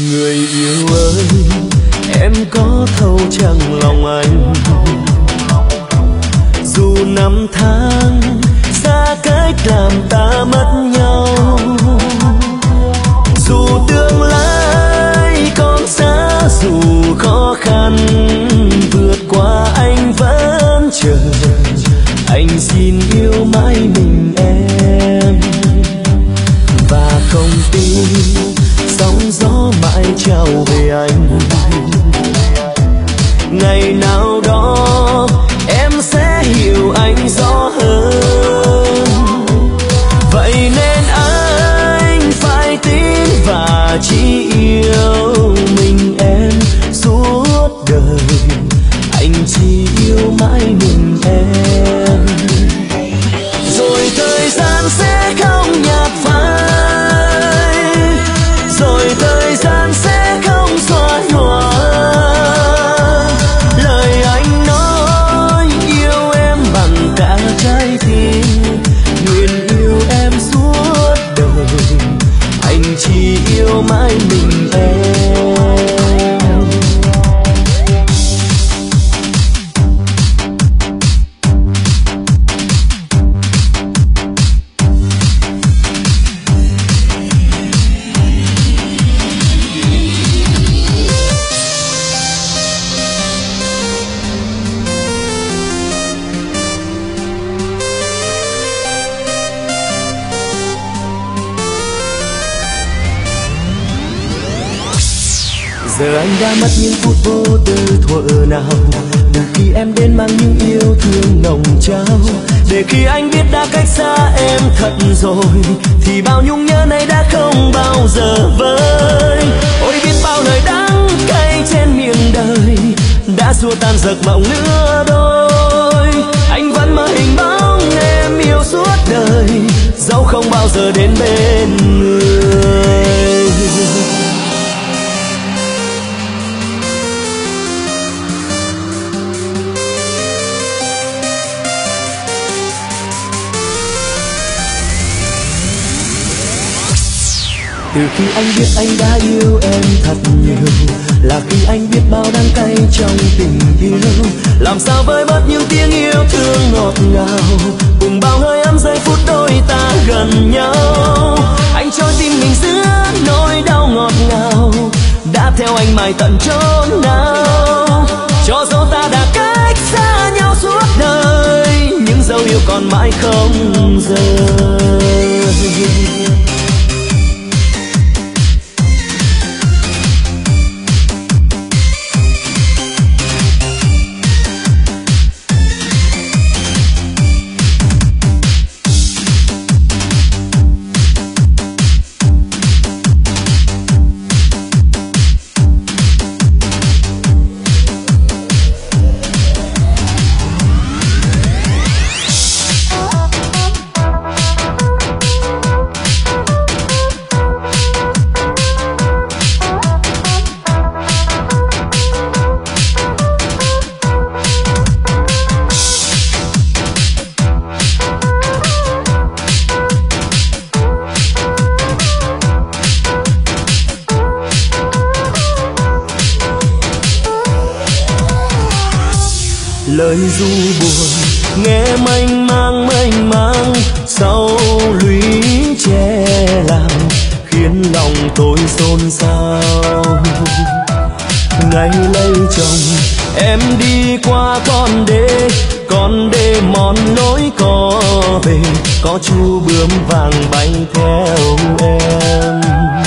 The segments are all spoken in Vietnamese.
Người yêu ơi, em có thấu chẳng lòng anh. Dù năm tháng xa cách làm ta mất nhau, dù tương lai còn xa, dù khó khăn vượt qua anh vẫn chờ. Anh xin yêu mãi mình em, và không tin sóng gió mãi trao về anh. Ngày nào đó em sẽ hiểu anh rõ hơn, vậy nên anh phải tin và chỉ yêu mình em suốt đời. Anh chỉ yêu mãi mình em, rồi thời gian sẽ không nhạt phai, rồi thời gian sẽ không xóa nhòa lời anh nói yêu em bằng cả trái tim. Nguyện yêu em suốt đời, anh chỉ yêu mãi mình em. Giờ anh đã mất những phút vô tư thuở nào, từ khi em đến mang những yêu thương nồng trao. Để khi anh biết đã cách xa em thật rồi, thì bao nhung nhớ này đã không bao giờ vơi. Ôi biết bao lời đắng cay trên miệng đời đã xua tan giấc mộng lứa đôi. Anh vẫn mơ hình bóng em yêu suốt đời, dẫu không bao giờ đến bên người. Từ khi anh biết anh đã yêu em thật nhiều, là khi anh biết bao đắng cay trong tình yêu. Làm sao với bớt những tiếng yêu thương ngọt ngào, cùng bao hơi ấm giây phút đôi ta gần nhau. Anh cho tim mình giữa nỗi đau ngọt ngào, đã theo anh mãi tận chốn nào. Cho dẫu ta đã cách xa nhau suốt đời, những dấu yêu còn mãi không rời. Lời ru buồn nghe mênh mang sau lũy tre làm, khiến lòng tôi xôn xao. Ngày lấy chồng em đi qua con đê mòn lối có về, có chú bướm vàng bay theo em.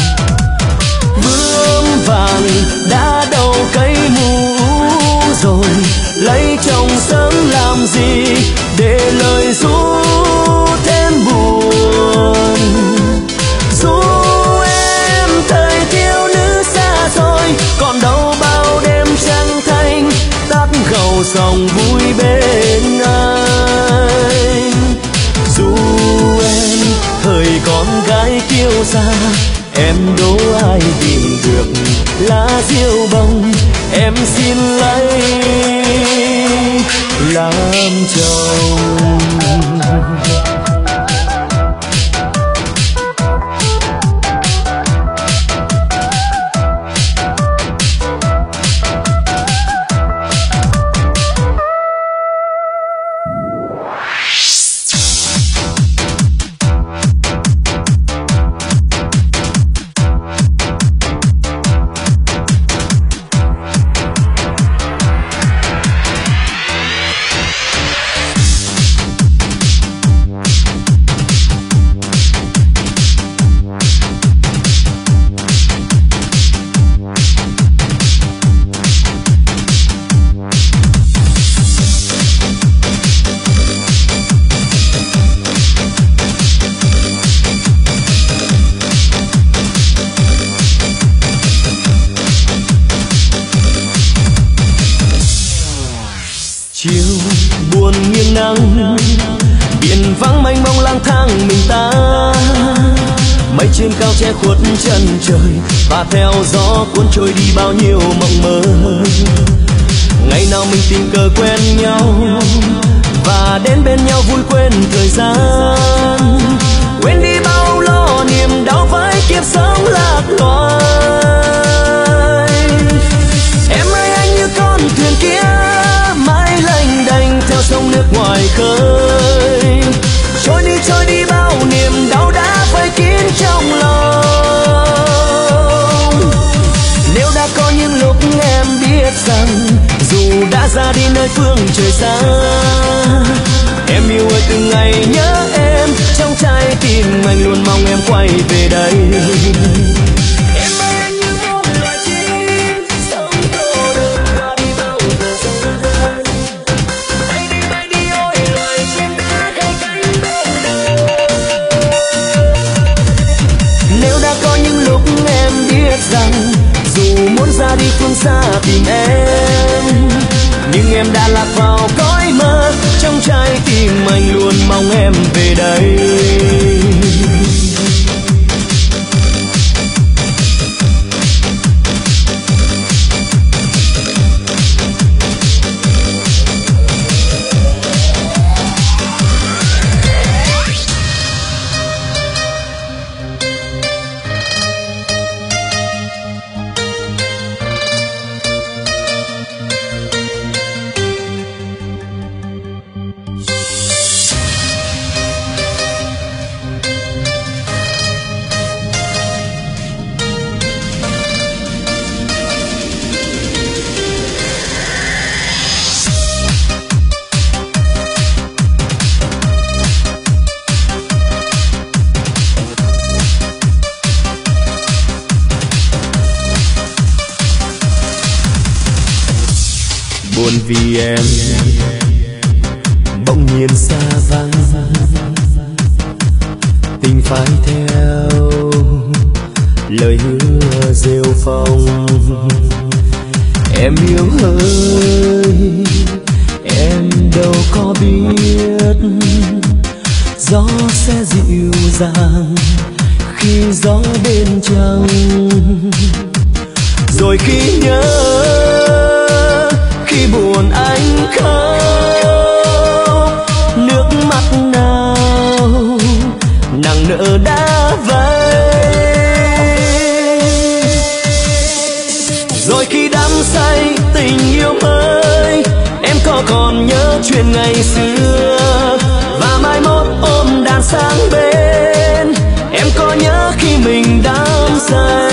Bướm vàng đã đầu cây mũ rồi, lấy chồng sớm làm gì để lời ru thêm buồn. Dù em thời thiếu nữ xa xôi, còn đâu bao đêm trăng thanh tắt gầu sông vui bên anh. Dù em thời con gái kiêu sa, em đố ai tìm được lá diêu bông em xin lấy làm chồng. Chiều buồn nghiêng nắng, biển vắng mênh mông lang thang mình ta. Mây trên cao che khuất chân trời, và theo gió cuốn trôi đi bao nhiêu mộng mơ. Ngày nào mình tình cờ quen nhau, và đến bên nhau vui quên thời gian. Quên đi bao lo niềm đau với kiếp sống lạc loài. Em ơi anh như con thuyền kia mãi lênh đênh theo sông nước ngoài khơi. Trôi đi bao niềm đau đã vây kín trong lòng. Nếu đã có những lúc em biết rằng dù đã ra đi nơi phương trời xa, em yêu ơi từng ngày nhớ em, trong trái tim anh luôn mong em quay về đây. Em ơi anh như một loài chim sống cô đơn qua đi bao giờ gian. Bay đi ôi loài chim đã khai cánh bên đời. Nếu đã có những lúc em biết rằng dù muốn ra đi phương xa tìm em, nhưng em đã lạc vào cõi mơ, trong trái tim anh luôn mong em về đây. Buồn vì em bỗng nhiên xa vắng, tình phải theo lời hứa rêu phong. Em yêu ơi em đâu có biết, gió sẽ dịu dàng khi gió bên trăng. Rồi khi nhớ khi buồn anh khóc, nước mắt nào nặng nợ đã vay. Rồi khi đắm say tình yêu mới, em có còn nhớ chuyện ngày xưa, và mai mốt ôm đàn sang bên, em có nhớ khi mình đắm say.